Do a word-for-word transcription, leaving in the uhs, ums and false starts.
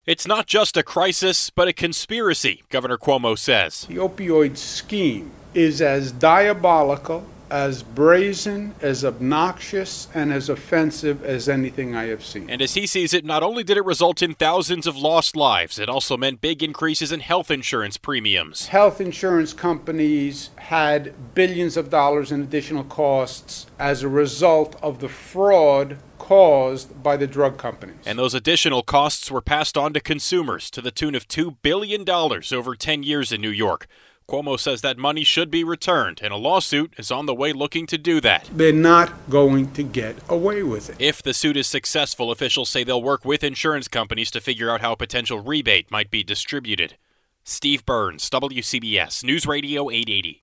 It's not just a crisis, but a conspiracy, Governor Cuomo says. The opioid scheme is as diabolical, as brazen, as obnoxious, and as offensive as anything I have seen. And as he sees it, not only did it result in thousands of lost lives, it also meant big increases in health insurance premiums. Health insurance companies had billions of dollars in additional costs as a result of the fraud caused by the drug companies. And those additional costs were passed on to consumers to the tune of two billion dollars over ten years in New York. Cuomo says that money should be returned, and a lawsuit is on the way looking to do that. They're not going to get away with it. If the suit is successful, officials say they'll work with insurance companies to figure out how a potential rebate might be distributed. Steve Burns, W C B S News Radio eight eighty.